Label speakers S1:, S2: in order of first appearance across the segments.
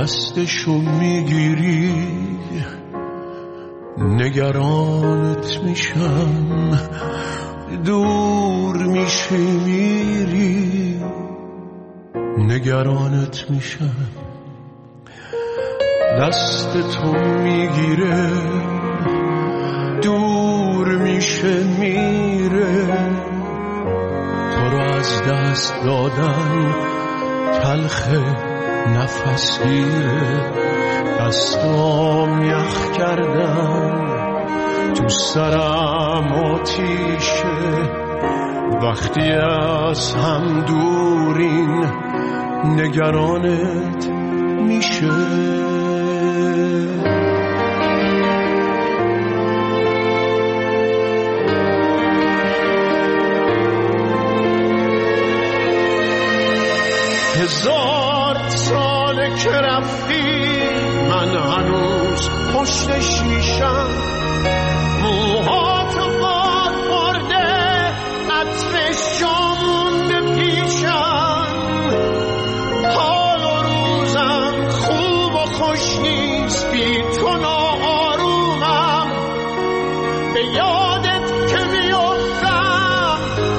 S1: دستشو میگیری نگرانت میشم، دور میشی میری نگرانت میشم. دست تو میگیره دور میشه میره، تو رو از دست دادن تلخه نفس گیره. دستام یخ کردن تو سرم آتیشه، وقتی از هم دورین نگرانت میشه. هزار ساله که رفتی من هنوز پشت شیشم، موهاتو باد برده عطرش جا مونده پیشم. حال و روزم خوب و خوش نیست بی تو ناآرومم، به یادت که میافتم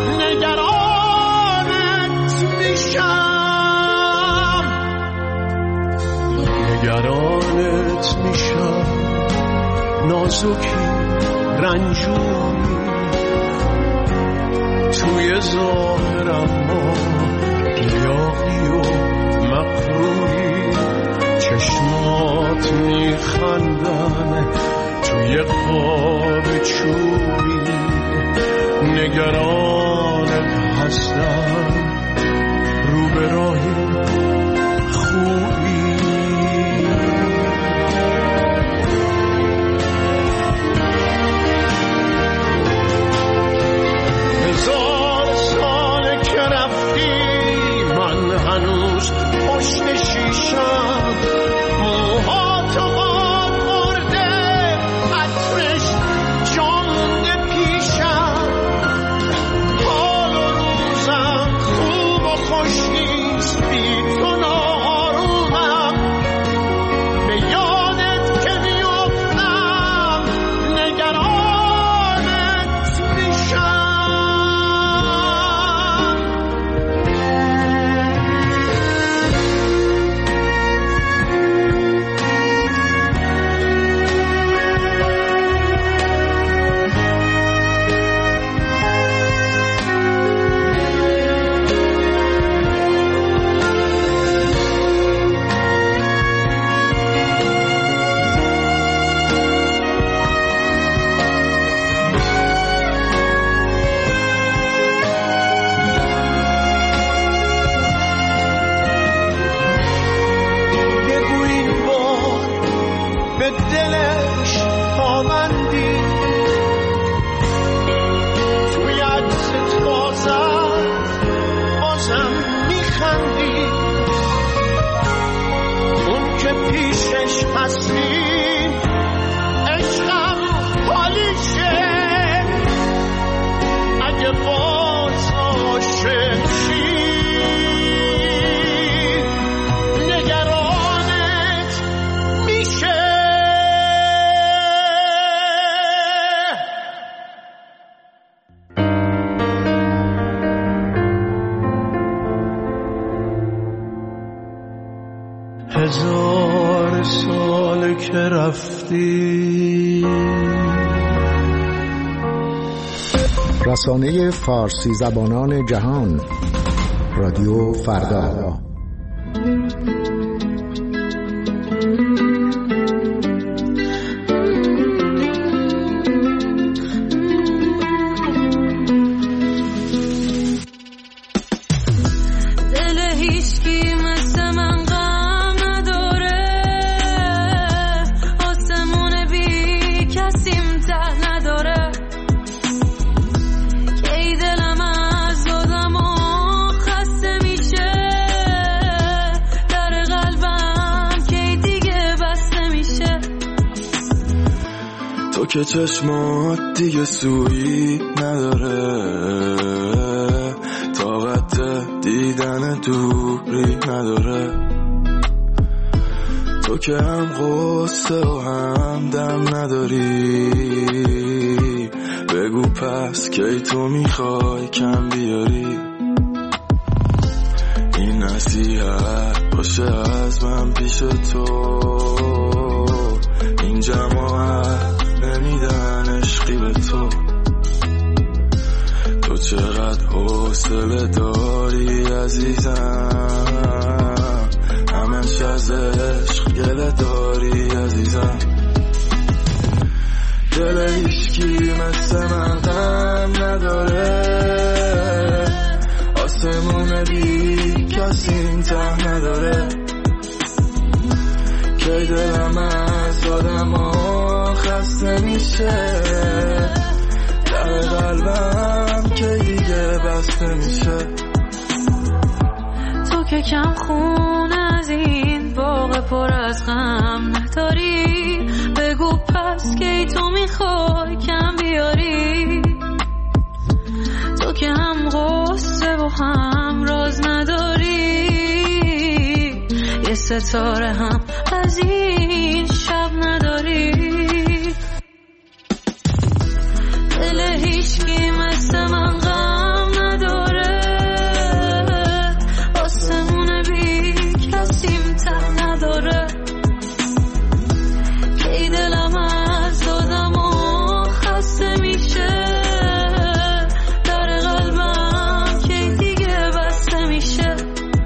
S1: نگرانت میشم. نگرانت میشم، نازکی رنجوری توی ظاهرم ما لیاقی و مقروری. چشمات میخندن توی قاب چوبی، نگرانت هستم رو به راهی خوبی. هزار ساله که رفتی من هنوز پشت شیشم، موهاتو باد برده عطرش جا مونده پیشم. حال و روزم خوب و خوش نیست بی تو ناآرومم، به یادت که میافتم نگرانت میشم. هزار سال که رفتی.
S2: رسانه فارسی زبانان جهان، رادیو فردا.
S3: که چشمات دیگه سویی نداره، طاقت دیدن دوری نداره. تو که هم قصه و هم دم نداری، بگو پس کی تو میخوای کم بیاری. این نصیحت باشه از من پیش تو، این جماعت نمیدن عشقی به تو. تو چقدر حوصله داری عزیزم، همش از عشق گله داری عزیزم. دل هیچکی مثل من غم نداره، آسمون بی کسی این ته نداره. کی دلم از آدم ها خسته میشه، در قلبم کی دیگه بسته میشه.
S4: تو که کم خون از این باغ پر از غم نداری، بگو پس کی تو میخوای کم بیاری. تو که هم غصه و هم راز نداری، یه ستاره هم از این شب نداری. دل هیچکی مثل من غم نداره، آسمون بی کسیم ته نداره. کی دلم از آدم ها خسته میشه، در قلبم کی دیگه بسته میشه.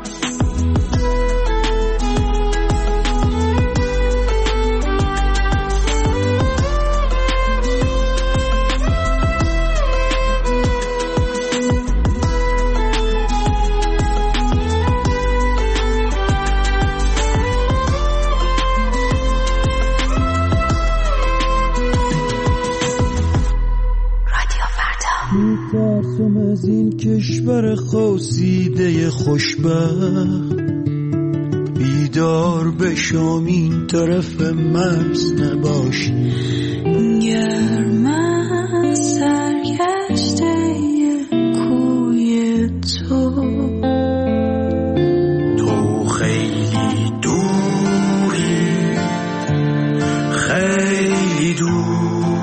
S1: میترسم از این کشور خوصیده خوشبخت، بیدار بشم این طرف مرز نباشی.
S4: گرم از سرگشته کوی
S1: تو خیلی دوری، خیلی دوری.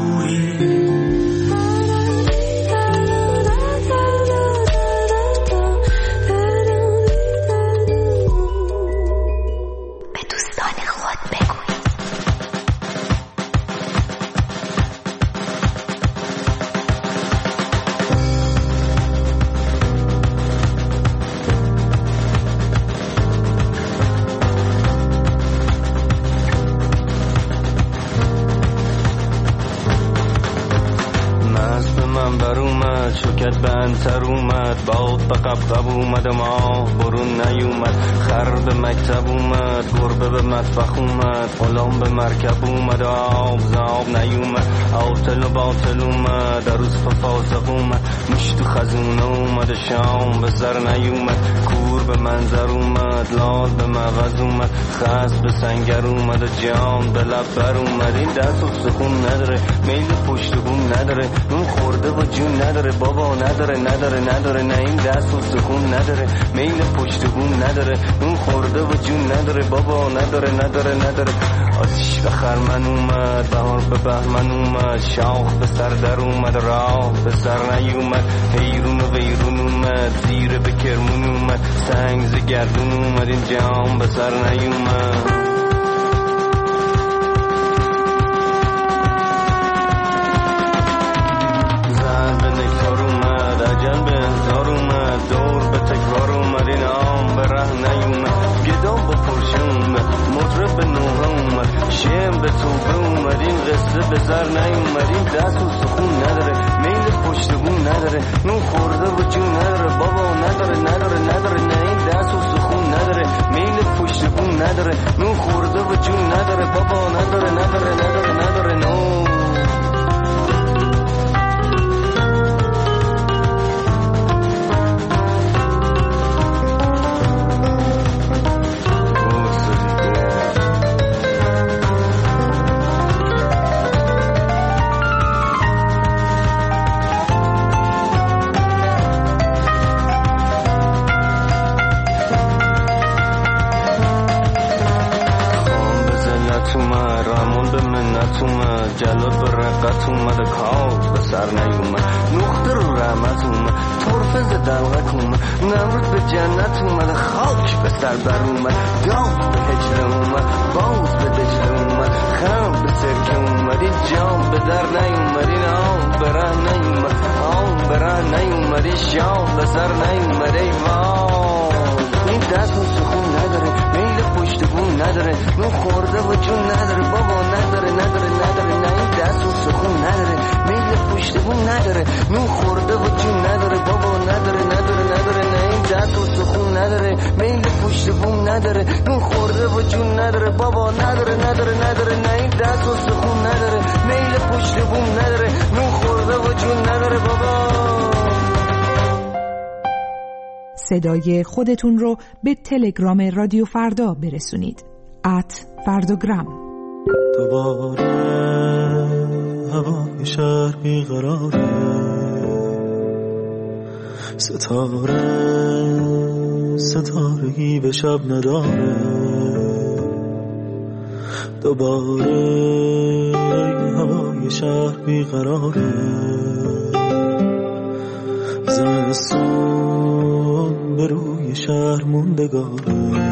S5: شکت بندتر اومد، باد به قبقب اومد ما برون نیومد. خر به مکتب اومد، گربه به مطبخ اومد، غلام به مرکب اومد، آب زاب نیومد. آتل و باطل اومد، عروس به فاسق اومد، مشت و خزونه اومد، شام به سر نیومد. کور به منظر اومد، لال به مغز اومد، خس به سنگر اومد و جان به لب بر اومد. این دست و سخون نداره، میل پشت بون نداره، نون خورده و جون نداره، بابا نداره نداره نداره. نه این دست و سخون نداره، میل پشت بون نداره، نون خورده و جون نداره، بابا نداره نداره نداره. آتش به خرمن اومد، بهار به بهمن اومد، شاخ به سر در اومد، راه به سر نیومد. حیرون و ویرون اومد، زیر به کرمون اومد، سنگ ز گردون اومد، این جام به سر نیومد. عجل به انتظار اومد، دور به تکرار اومد، این آم به ره نیومد. گدا با پرشه اومد، مطرب به نوحه اومد، شم به توبه اومد، این قصه به زر نیومد. این دست و سخون نداره، میل پشت بون نداره، نون خورده و جون نداره، بابا نداره نداره نداره. نه این دست و سخون نداره، میل پشت بون نداره، نون خورده و جون نداره، بابا نداره نداره نداره نداره. نو اومد، جلال به رقت اومد، کار به سر نیومد، نقطه رو رحمت اومد، طرفه ز دلغک اومد، نمرود به جنت اومد، خاک به سر بر اومد، داد به هجله اومد، باز به دجله اومد، خم به سرکه اومد، این جام به در نیومد، این آم به ره نیومد، آم به ره نیومد، این شام به سر نیومد. ای وای این دست و سخون نداره، میل پشت بون نداره، نون خورده و جون نداره، بابا نداره نداره نداره. نه این دست و سخون نداره، میل پشت بون نداره، نون خورده و جون نداره، بابا نداره نداره نداره. نه این دست و سخون نداره، میل پشت بون نداره، نون خورده و جون نداره، بابا نداره نداره نداره. نه این دست و سخون نداره، میل پشت بون نداره، نون خورده و جون نداره، بابا.
S6: صدای خودتون رو به تلگرام رادیو فردا برسونید. @فردوگرام.
S1: دوباره هوای شهر بیقراره، ستارگی به شب نداره، دوباره هوای شهر بیقراره، زمستون به روی شهر موندگاره.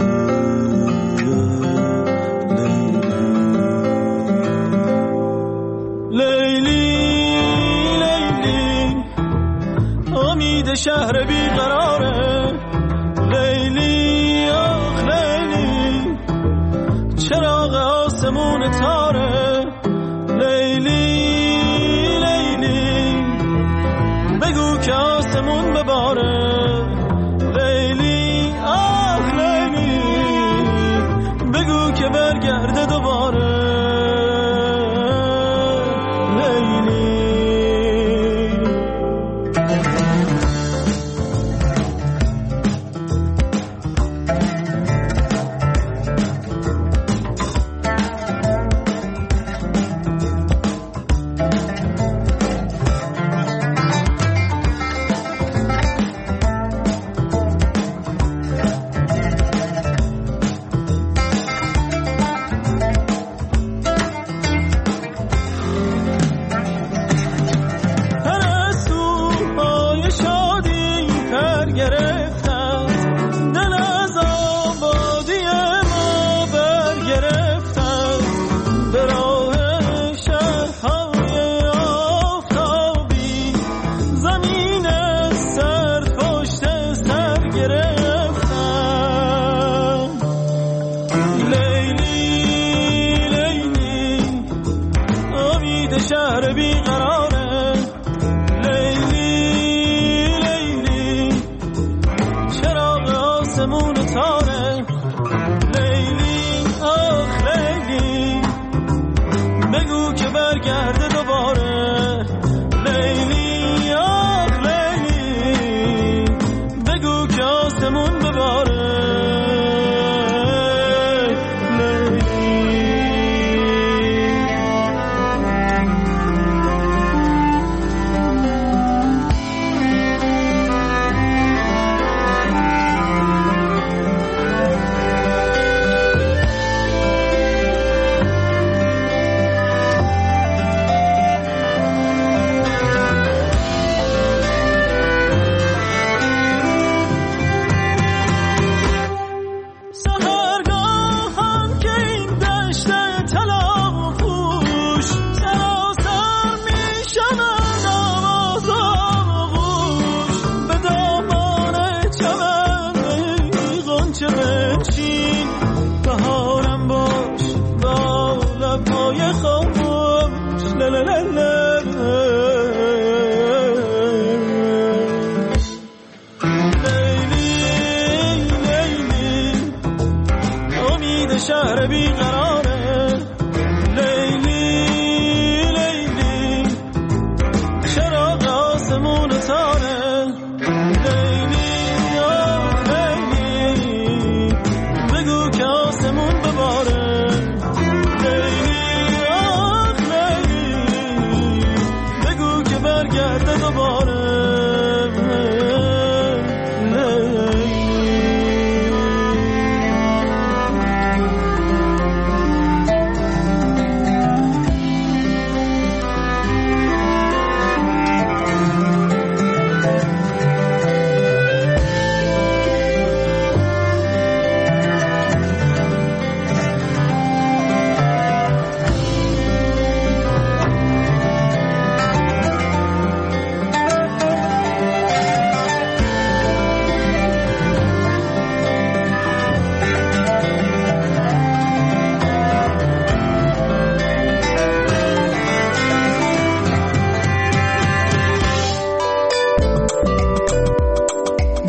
S1: شهر بیقراره، لیلی آخ لیلی، چراغ آسمون تاره، لیلی لیلی، بگو که آسمون بباره، لیلی آخ لیلی، بگو که برگرده دوباره، لیلی.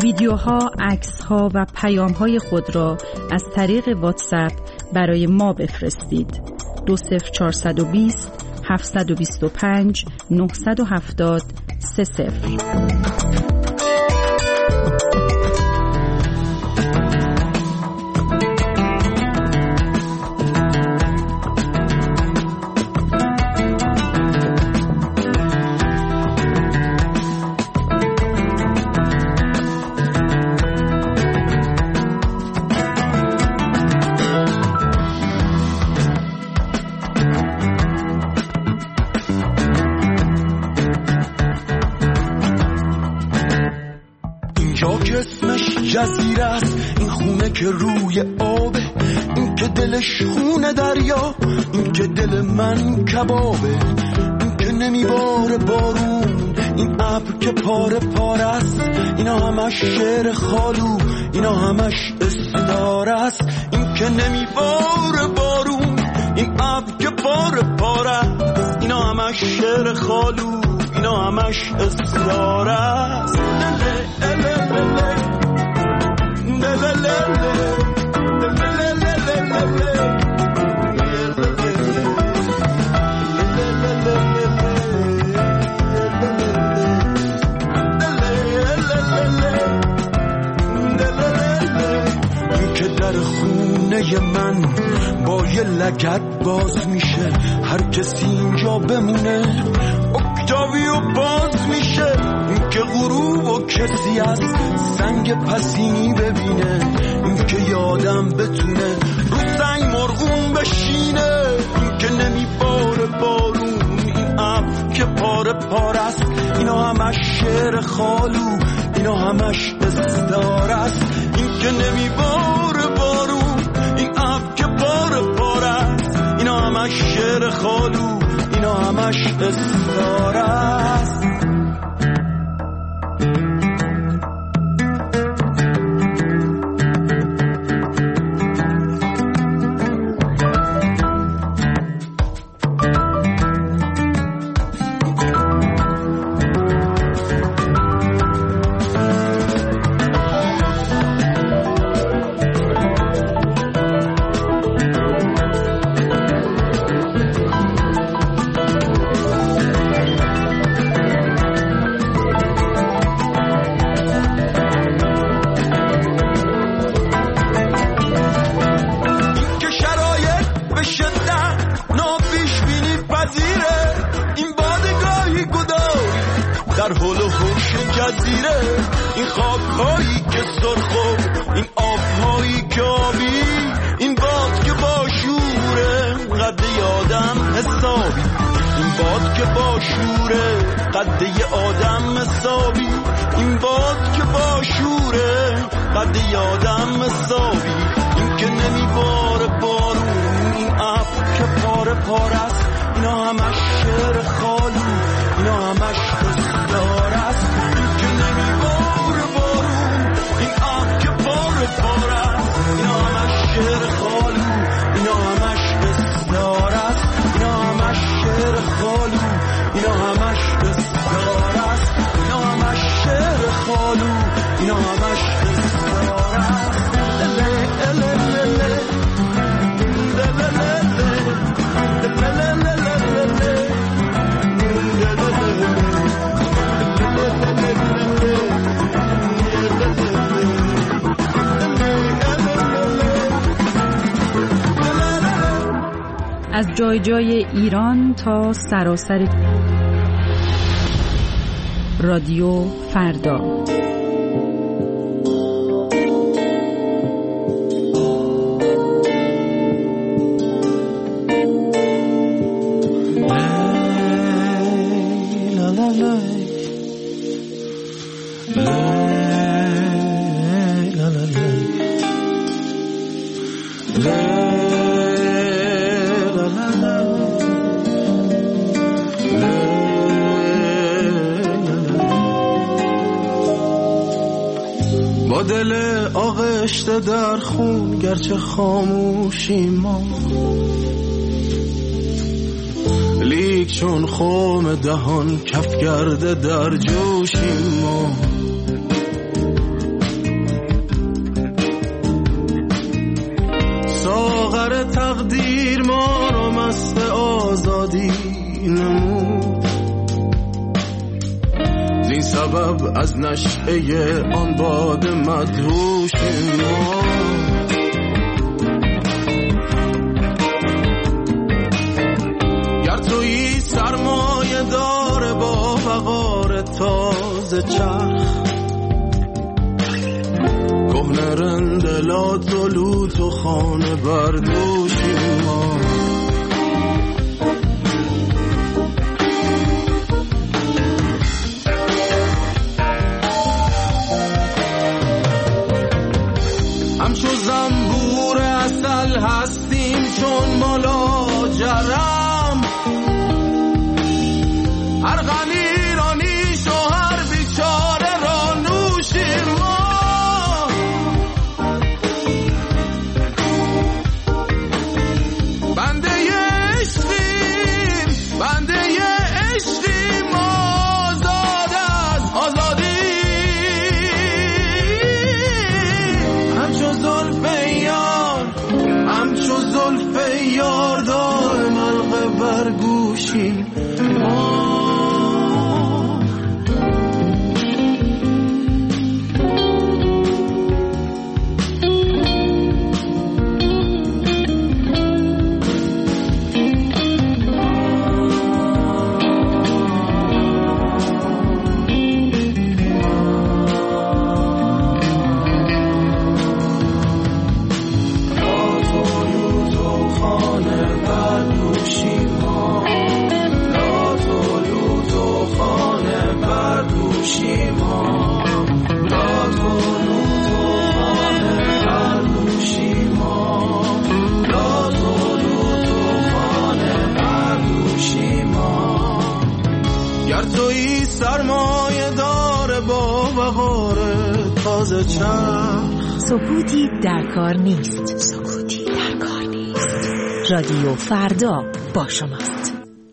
S7: ویدیوها، عکس‌ها و پیام‌های خود را از طریق واتساپ برای ما بفرستید. 20420 725 970 30.
S1: جزیره است این خونه که روی آبه، این که دلش خونه دریا، این که دل من کبابه، این که نمیباره بارون، این ابر که پاره پاره است، اینا همش شعر خالو، اینا همش استعاره است. این که نمیباره بارون، این ابر که پاره پاره است، اینا همش شعر خالو، اینا همش استعاره است. که در خونه من با یه لگد باز میشه، هر کسی اینجا بمونه اکتاویو باز میشه. این که غروب و کسی از سنگ پسینی ببینه، این که یادم بتونه رو سنگ مرغون بشینه. این که نمیباره بارون، این ابر که پاره پاره است، اینا همش شعر خالو، اینا همش استعاره است. این که نمیباره بارون، این ابر که پاره پاره است، اینا همش شعر خالو، اینا همش استعاره است. در حول و حوش جزیره، این خاک‌هایی که سرخو، این آب‌هایی که آبی، این باد که با شوره قد آدم حسابی، این باد که با شوره قد آدم حسابی، این باد که با شوره قد آدم حسابی. این که نمیباره بارون، این ابر که پاره پاره است، اینا همش شعر خالو، اینا همش استعاره است. این که نمیباره بارون، این ابر که پاره پاره است، اینا همش شعر خالو، اینا همش استعاره است. اینا همش شعر خالو، اینا همش استعاره است. اینا همش شعر خالو، اینا همش استعاره است.
S7: از جای جای ایران تا سراسر رادیو فردا.
S3: با دل آغشته در خون گرچه خاموشی ما، لیک چون خم دهان کف کرده در جوشی ما.
S1: سبب از نشعه آن باد مدهوش ما. گر تویی سرمایه دار با وقار تازه چرخ، کهنه رندلات و لوت و خانه بردوشی ما. همچو زنبور عسل هستیم چون ملاجرم، هر غم ایرانی شوهر بیچاره را نوشیم ما. بنده عشقیم، بنده عشقیم، آزاد از آزادی. همچو زلف یار، همچو زلف یار دائم حلقه بر گوشیم ما.
S6: سکوتی در کار نیست. سکوتی در کار نیست. رادیو فردا با شماست.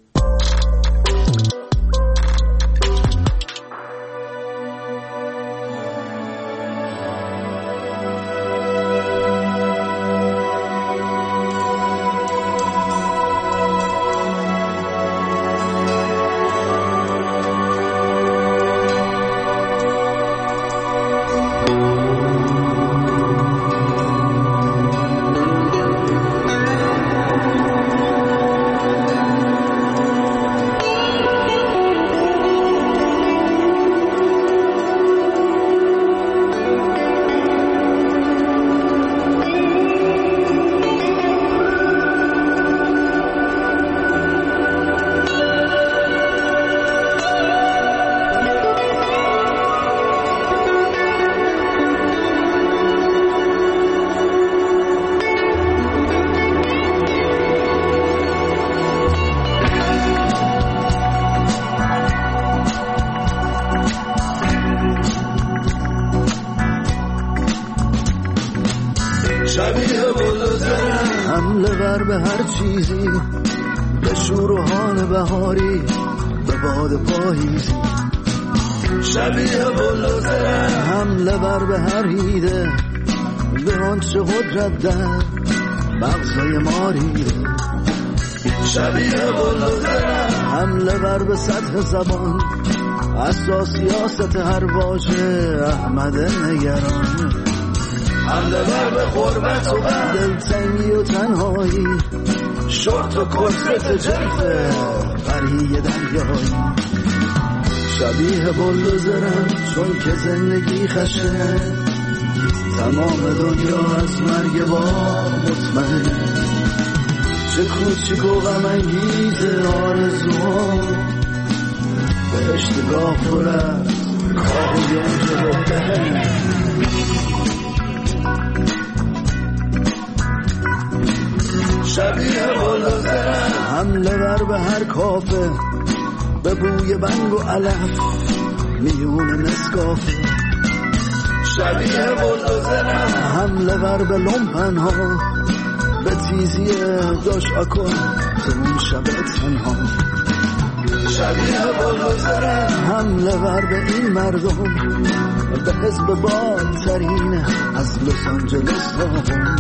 S8: حمله ور به هر چیزی، به شورهان بهاری، به باد پاییزی. شبیه بلوزر حمله ور به هر ایده، به آنچه قدرت در مغزای ما ریده. شبیه بلوزر حمله ور به سطح زبان، اساس سیاست هر واژه احمد نگران. حمله ور به غربت و دلتنگی و تنهایی، شورت و کرست جلفه قریه دریایی. شبیه بلوزرم چون که زندگی خشه، تمام دنیا از مرگ با مطمئن. چه کوچیک و غم انگیز آرزوها، بهشتگاه پر از کاه و یونج بهتره. شبیه بلوزرم حمله ور به هر کافه، به بوی بنگ و علف میون نسکافه. شبیه بلوزرم حمله ور به لومپن ها، به تیزی داش اکن تو اون شب تنها. شبیه بلوزرم حمله ور به این مردم، به حزب بادترین از لس آنجلس ها.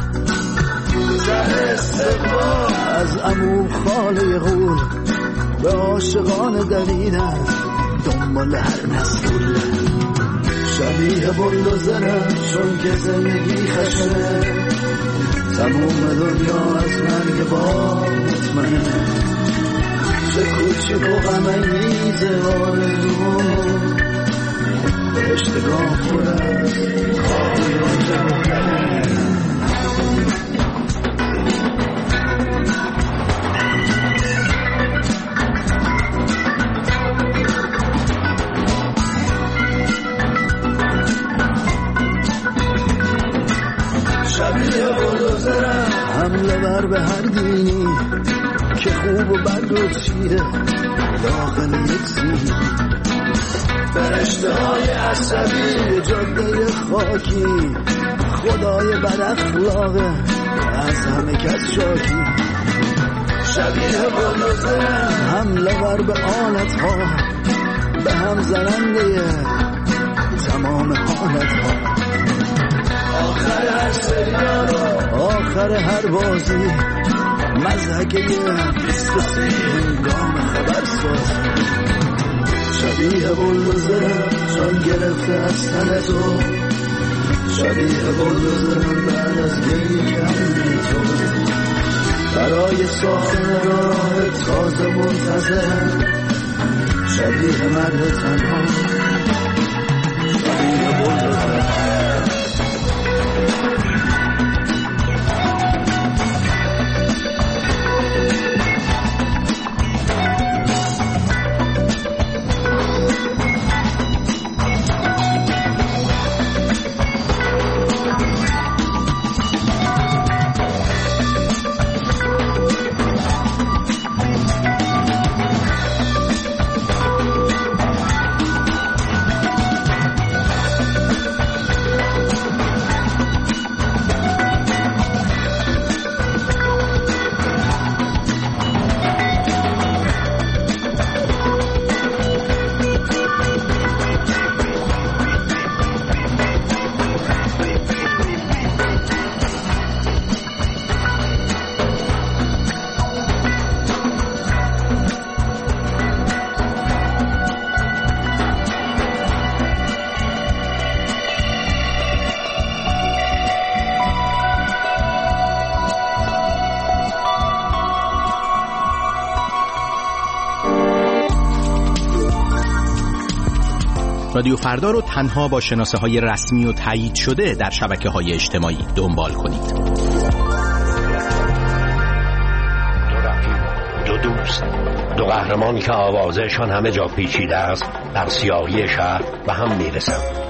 S8: از عمو خاله غول به عاشقان دویدن دنبال هر مسئول. شبیه بلدوزرم چون که زندگی خشنه، تموم دنیا از مرگ با مطمئنه. چه کوچک و غم‌انگیز آرزوام، بهشتگاه پر از خواهی و جوانه. شبیه بلدوزرم حمله بر به هر دینی که خوب و بد و چیه داخل یک سینی. فرشته‌های عصبی جاده خاکی، خدای بد اخلاقه از همه کس شاکی. شبیه بلدوزرم حمله بر به آلت‌ها، به هم زننده تمام حالت‌ها. آخر هر سریال و آخر هر بازی، مزهکه 23 هنگام خبرساز. شبیه بلدوزرم چون گرفته از تن تو، شبیه بلدوزرم بعد از گریه کردن تو. برای ساختن راه تازه منتظر، شبیه مرد تنها، شبیه بلدوزرم.
S9: رادیو فردا رو تنها با شناسه‌های رسمی و تایید شده در شبکه‌های اجتماعی دنبال کنید.
S10: دو رفیق، دو دوست، دو قهرمانی که آوازشان همه جا پیچیده است، در سیاهی شهر و هم میرسند.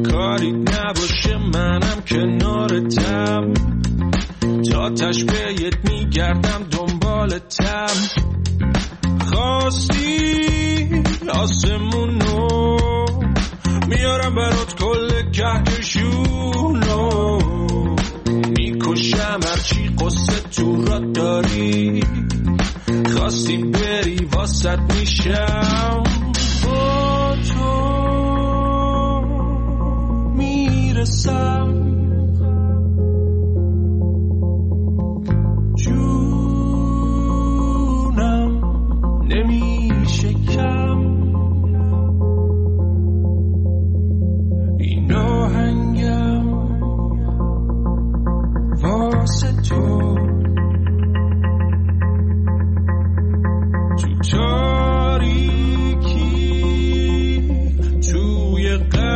S1: کاری نباشه منم کنارتم، تا تش بهت میگردم دنبالتم. خواستی آسمونو میارم برات کل کهکشونو، میکشم هرچی قصه تو را داری، خواستی بری واسط میشم. با تو میرسم جونم نمیشه کم، این آهنگم واسه تو. تو تاریکی توی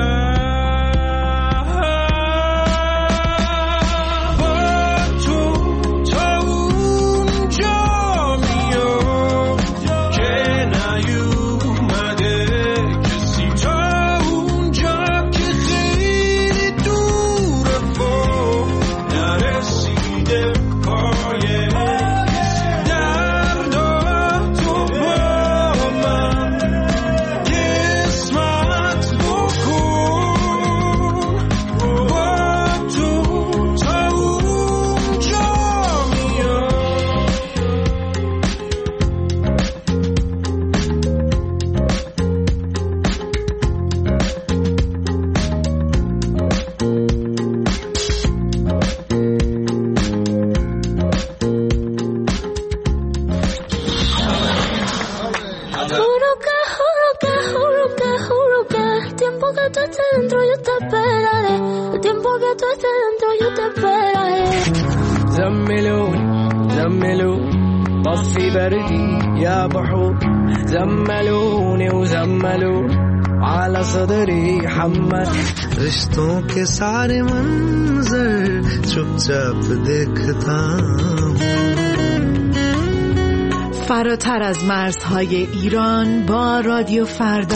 S11: طفي بردي يا بحور، زملوني وزملوا على صدري حمل
S12: रिश्तों के सारे मंजर चुपचाप देखता हूँ.
S6: فراتر از مرزهای ایران با رادیو فردا.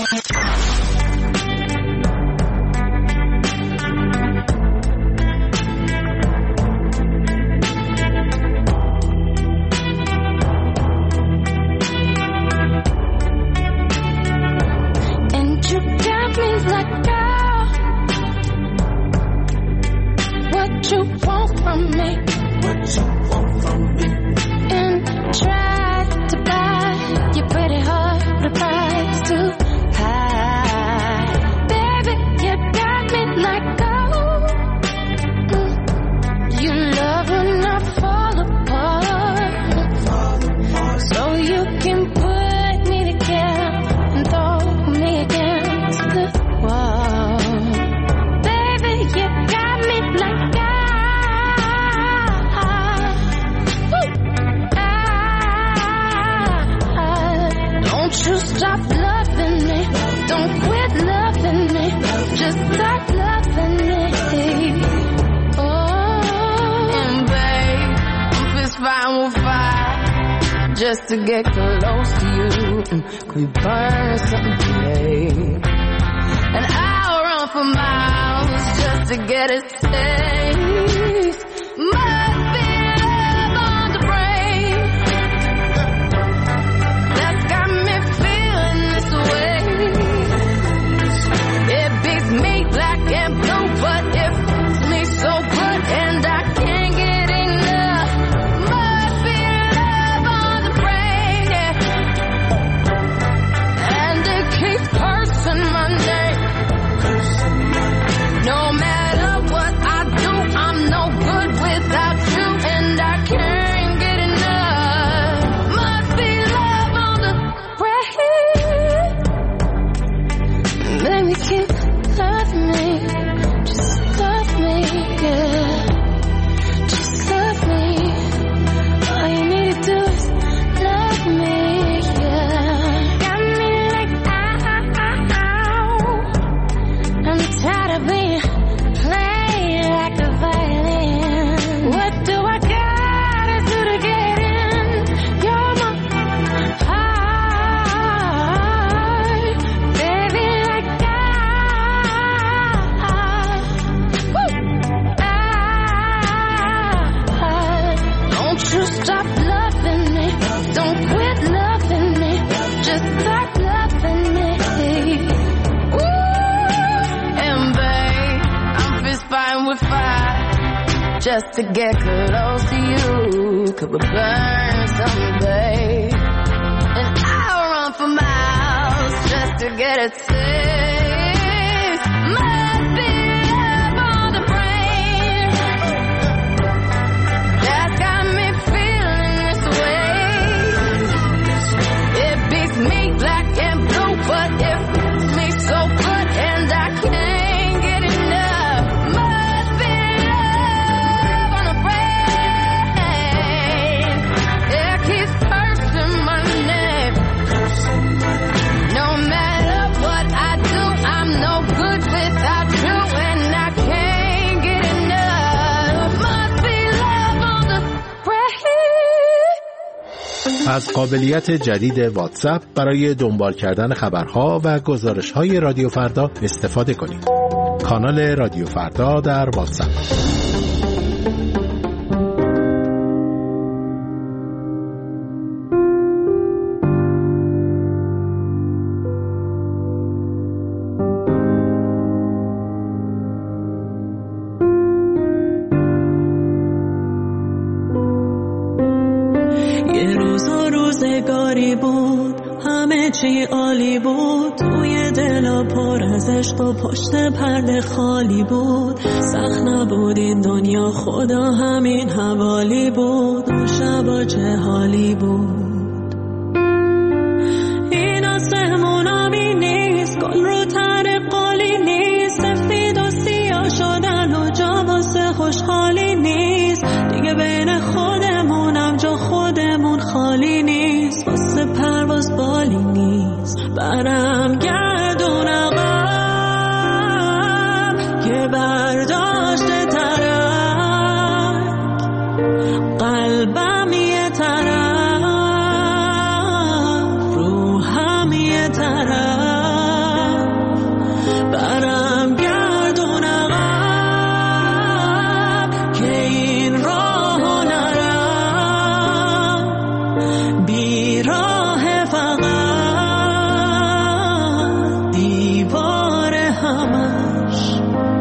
S11: Just to get close to you, could we burn something today? And I'll run for miles just to get a taste. Must be love on the brain that's got me feeling this way. It beats me black and blue, but it feels me so good, and I can't get enough. Must be love on the brain, yeah. And it keeps cursing my name. No matter what I do, stop loving me. Don't quit loving me. Just start loving me. Ooh. And babe, I'm fist fighting with fire just to get close to you. Could we burn someday? And I'll run for miles just to get a taste. Must be love on the brain that's got me feeling this way. It beats me black and blue, but it beats me so good, and I can't get enough. Must be love on the brain. It keeps cursing my name. No matter what I do, I'm no good without you, and I can't get enough. Must be love on the brain.
S2: از قابلیت جدید واتساپ برای دنبال کردن خبرها و گزارش‌های رادیو فردا استفاده کنید. کانال رادیو فردا در واتساپ.
S13: یه روز و روزگاری بود همه چی عالی بود، توی دلا پر از عشق و پشت پرده خالی بود. سخت نبود این دنیا، خدا همین حوالی بود. اون شبا چه حالی بود. این آسمون آبی نیست، گل رو تر قالی نیست، سفید و سیاه شدن و جا واسه خوشحالی نیست. دیگه بین خودمونم جا خودمون خالی نیست، واسه پرواز بالی نیست. برم گردون عقب که برداشت ترک، قلبم یه طرف، روحم یه طرف. برم گردون عقب که این راهو نرم، بیراه فقط دیوار همش.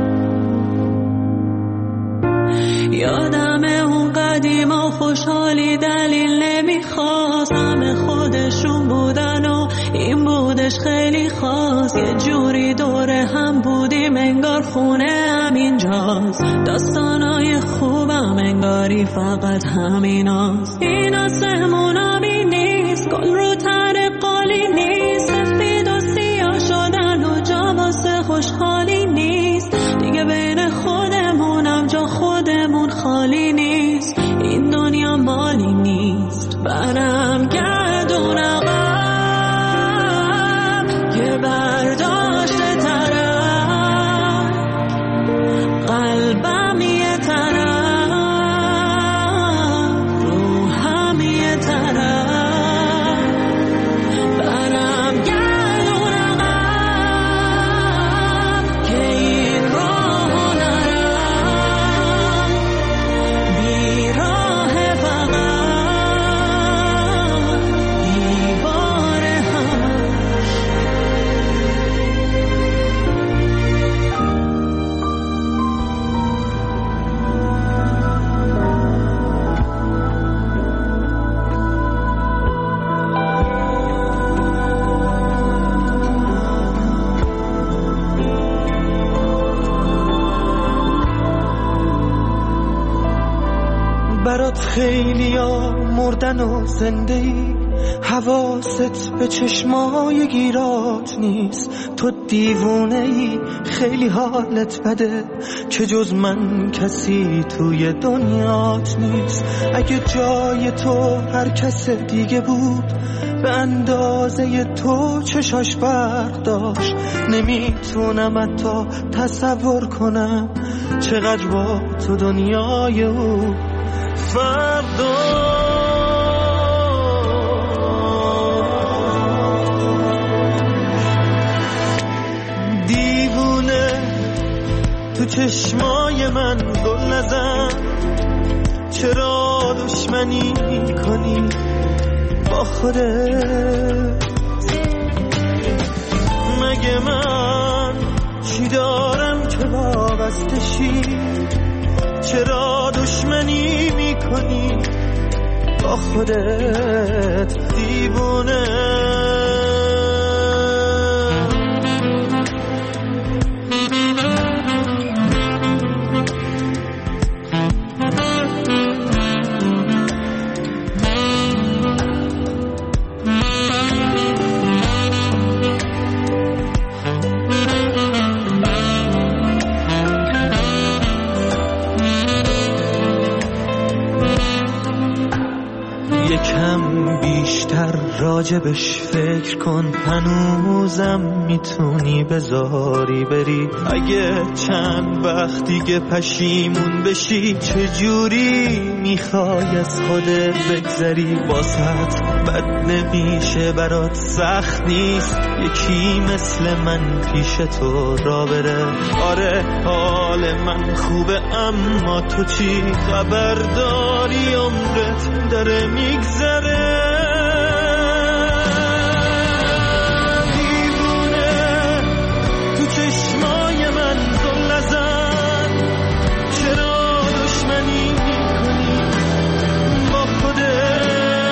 S13: یادم اون قدیما خوشحالی دلیل نمیخواست، همه خودشون بودن و این بودش خیلی خاص. یه جوری دوره هم بودیم انگار خونه همینجاست، داستانای خوبم انگاری فقط همیناست. این آسمون آبی نیست، گل رو تر قالی نیست، سفید و سیاه شدن و جا واسه خوشحالی نیست. دیگه بین خودمونم جا خودمون خالی نیست، این دنیا مالی نیست. برم گردون عقب که برداشت ترک، قلبم یه طرف، روحم یه طرف. برم گردون عقب که این راهو نرم، بیراه فقط دیوار همش.
S12: برات خیلیا مردن و زنده ای، حواست به چشمای گیرات نیست. تو دیوونه ای، خیلی حالت بده که جز من کسی توی دنیات نیست. اگه جای تو هر کس دیگه بود، به اندازه تو چشاش برق داشت. نمیتونم حتی تصور کنم چقدر با تو دنیای او فردا. دیوونه تو چشمای من گل نزن، چرا دشمنی کنی با خودت. مگه من چی دارم که وابسته شی؟ چرا دشمنی میکنی با خودت دیوونه؟ یکم بیشتر راجبش فکر کن، هنوزم میتونی بذاری بری. اگه چند وقت دیگه پشیمون بشی، چجوری میخوای از خودت بگذری؟ واسط بد نمیشه، برات سخت نیست یکی مثل من پیش تو را بره. آره حال من خوبه، اما تو چی خبر داری؟ عمرت داره میگذره. دیوونه تو چشمای من زل نزن، چرا دشمنی میکنی با خودت؟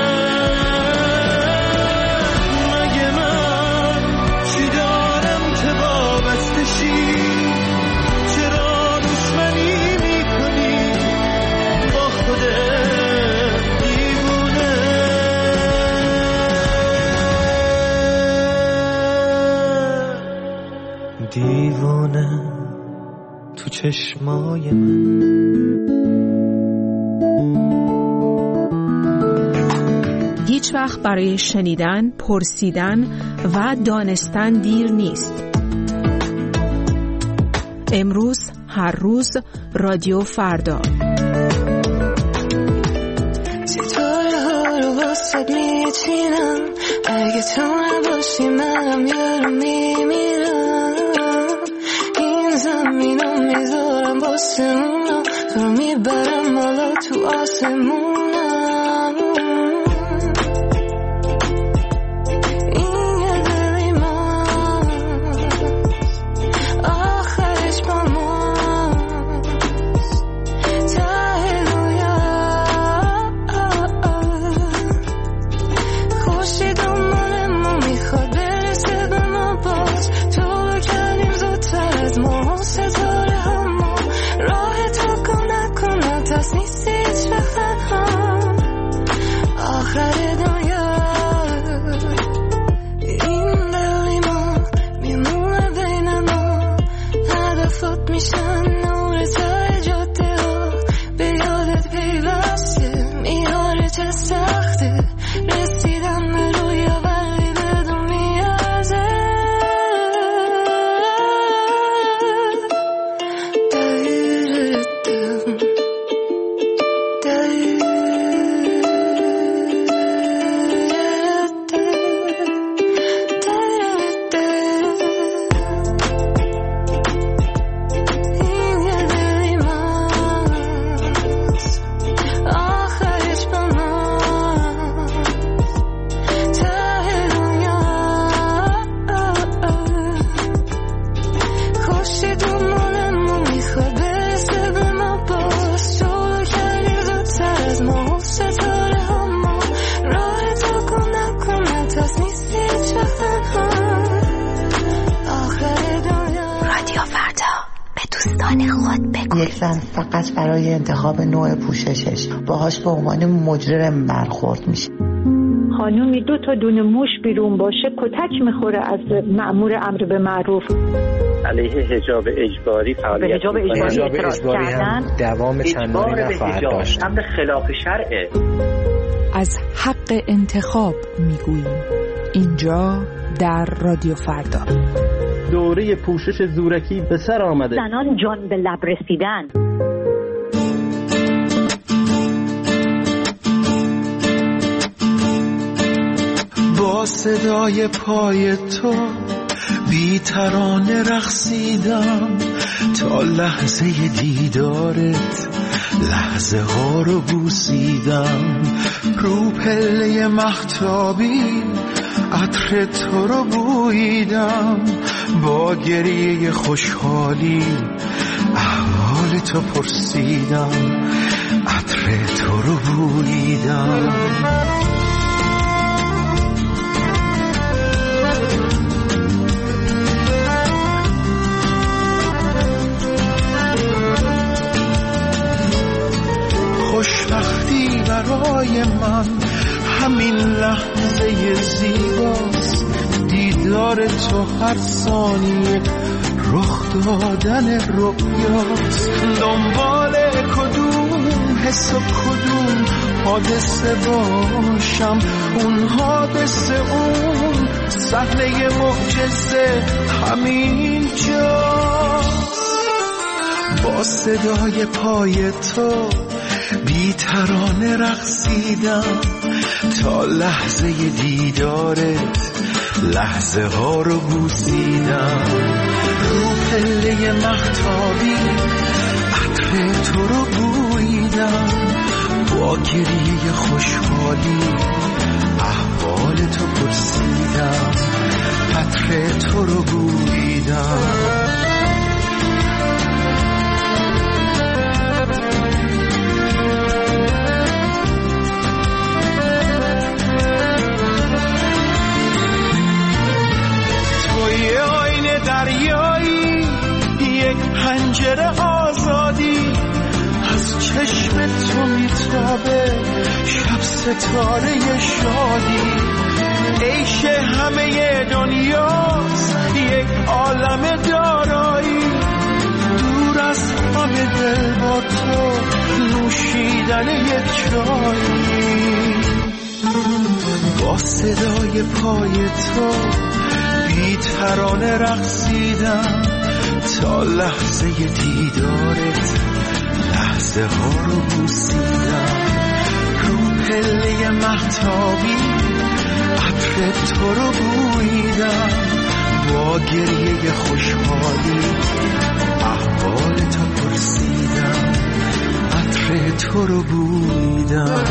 S12: مگه من چی دارم که وابسته شی؟ چرا دشمنی میکنی با خودت؟ دیوونه تو چشمای من.
S6: هیچ وقت برای شنیدن، پرسیدن و دانستن دیر نیست. امروز، هر روز، رادیو فردا.
S11: ستاره ها رو واسه میچینم، اگه تو نباشی منم یارو میمیرم. این زمینو میذارم واسه اونا، تو رو میبرم بالا تو آسمونم. این یه دلی ماست، آخرش با ماست. ته رویا خوشی دنبال ما میخواد برسه به ما، باز تو کردیم زودتر از ما. ستاره همو راه تو کن نکن، دست نیستی هیچ وقت تنها. آخر دنیا این دلی ما میمونه بین ما، هدفت میشن نور تای جاده ها. به یادت پیوسته میاره چه سخته رسیدم به رویا، ولی بدون میارزه.
S14: یک زن فقط برای انتخاب نوع پوششش باهاش به عنوان مجرم برخورد میشه.
S15: خانومی 2 تا دونه موش بیرون باشه کتک میخوره از مأمور امر به معروف.
S16: علیه حجاب اجباری فعالیت
S15: حجاب اجباری
S16: هم
S17: دوام چندانی نفر داشت.
S16: امر خلاف شرعه.
S18: از حق انتخاب میگوییم اینجا در رادیو فردا.
S5: دوره پوشش زورکی به سر آمده.
S15: زنان جان به لب رسیدن.
S8: با صدای پای تو بی ترانه رقصیدم تا لحظه دیدارت، لحظه ها رو بوسیدم، رو پله مهتابی عطر تو رو بوییدم، با گریه خوشحالی احوال تو پرسیدم، عطر تو رو بوییدم. خوشبختی برای من همین لحظه زیباست، دیدار تو هر ثانیه رخ دادن رؤیاست. دنبال کدوم حس و کدوم حادثه باشم، اون حادثه اون صحنه معجزه همین جاست. با صدای پای تو بی ترانه رقصیدم تا لحظه دیدارت، لحظه ها رو بوسیدم، رو پله مهتابی عطر تو رو بوییدم، با گریه خوشحالی احوال تو پرسیدم، عطر تو رو بوییدم. دریایی یک پنجره آزادی، از چشم تو میتابه شب ستاره شادی، عیش همه دنیاست یک عالم دارایی، دور از همه دل با تو نوشیدن یک چایی. با صدای پای تو بی ترانه رقصیدم تا لحظه دیدارت، لحظه ها رو بوسیدم، رو پله مهتابی عطر تو رو بوییدم، با گریه خوشحالی احوال تو پرسیدم، عطر تو رو بوییدم.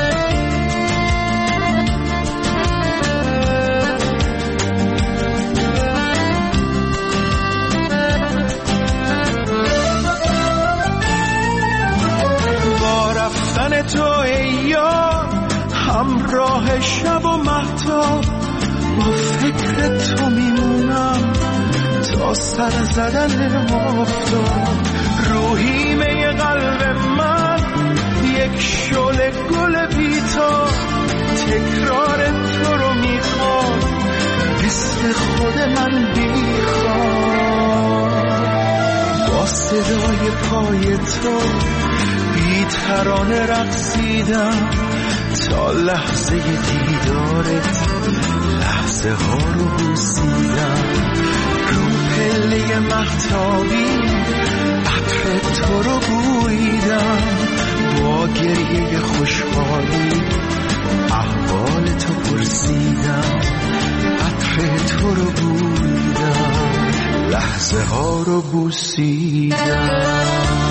S8: تو ای یار همراه شب و مهتاب، با فکر تو میمونم تا سر زدن آفتاب، روحیمه قلب من یک شعله گل بی‌تاب، تکرار تو رو میخواد مثل خود من بیخواد. با صدای پای تو بی ترانه رقصیدم تا لحظه دیدارت، لحظه ها رو بوسیدم، رو پله مهتابی عطر تو رو بوییدم، با گریه خوشحالی احوال تو پرسیدم، عطر تو رو بوییدم، لحظه ها رو بوسیدم.